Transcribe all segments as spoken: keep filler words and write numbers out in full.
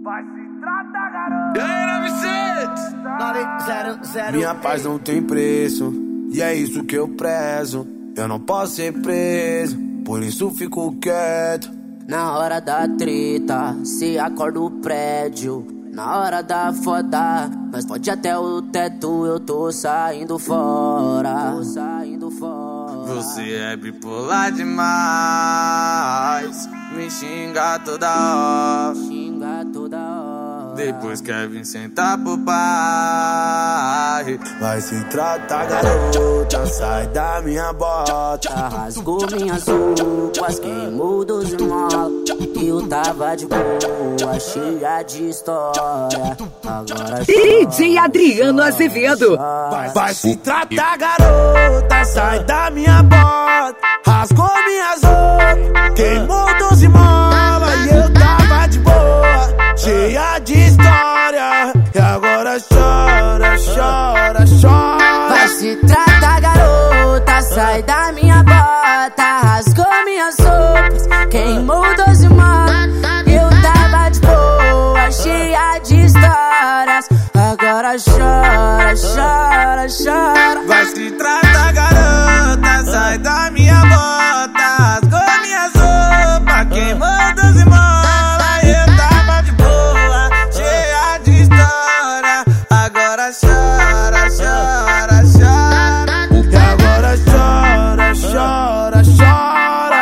Vai se tratar, garoto. nove zero zero. Minha paz não tem preço, e é isso que eu prezo. Eu não posso ser preso, por isso fico quieto. Na hora da treta, se acorda o prédio. Na hora da foda, nós pode até o teto. Eu tô saindo fora, tô saindo fora. Você é bipolar demais, me xinga toda hora, xinga toda hora. Depois quer vir sentar pro pai. Vai se tratar, garota, sai da minha bota. Rasgou minhas roupas, queimou dos mola. Eu tava de boa, cheia de história. Agora D J Adriano Azevedo. Vai, vai se tratar, garota, sai da minha bota. Rasgou minhas roupas, queimou doze mola. E eu tava de boa, cheia de história. E agora chora, chora, chora. Vai se tratar, garota, sai da minha bota. Rasgou minhas roupas, queimou doze mola. Eu tava de boa, cheia de histórias. Agora chora, chora, chora. Vai se tratar, garota, sai da minha bota. Rasgou minhas roupas, queimou doze mola. Eu tava de boa, cheia de história. Agora chora, chora, chora. E agora chora, chora, chora.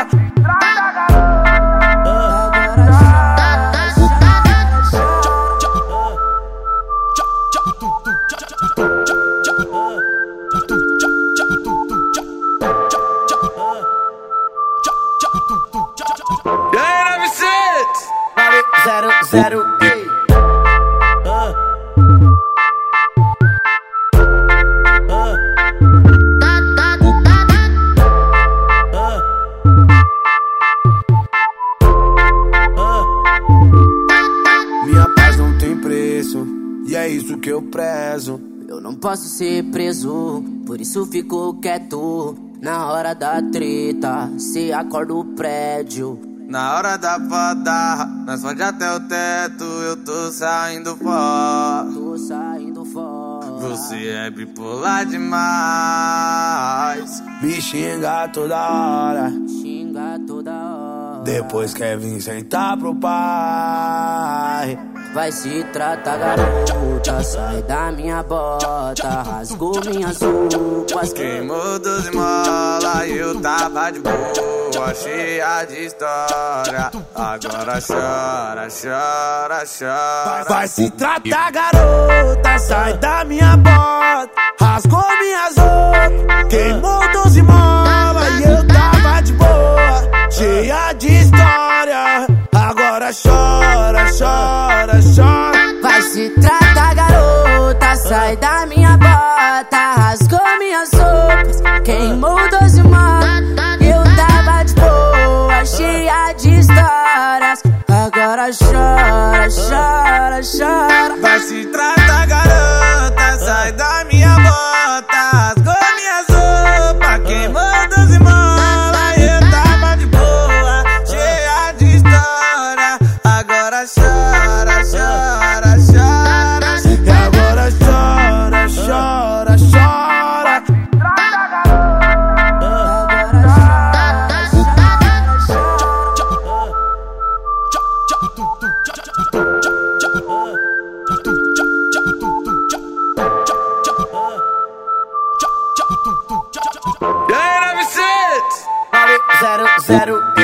Zero zero. Ei. Minha paz não tem preço, e é isso que eu prezo. Eu não posso ser preso, por isso fico quieto. Na hora da treta, se acorda o prédio. Na hora da foda, nós pode até o teto. Eu tô saindo fora, tô saindo fora. Você é bipolar demais, me xinga toda hora, xinga toda hora. Depois quer vir sentar pro pai. Vai se tratar, garota, sai da minha bota. Rasgou minhas roupas, queimou doze mola. Eu tava de boa, cheia de história. Agora chora, chora, chora. Vai, vai se tratar, garota, sai da minha bota. Rasgou minhas roupas, queimou doze mola. E eu tava de boa, cheia de história. Agora chora, chora, chora. Vai se tratar, garota, sai da minha bota. Rasgou minhas roupas, queimou doze mola. Eu tava de boa, cheia de histórias. Agora chora, chora, chora. Vai se tratar, garota, sai da minha bota. Rasgou minhas roupas, queimou doze mola. Eu tava de boa, cheia de história. Agora chora, chora, chora. E agora chora, chora, chora. nove zero zero.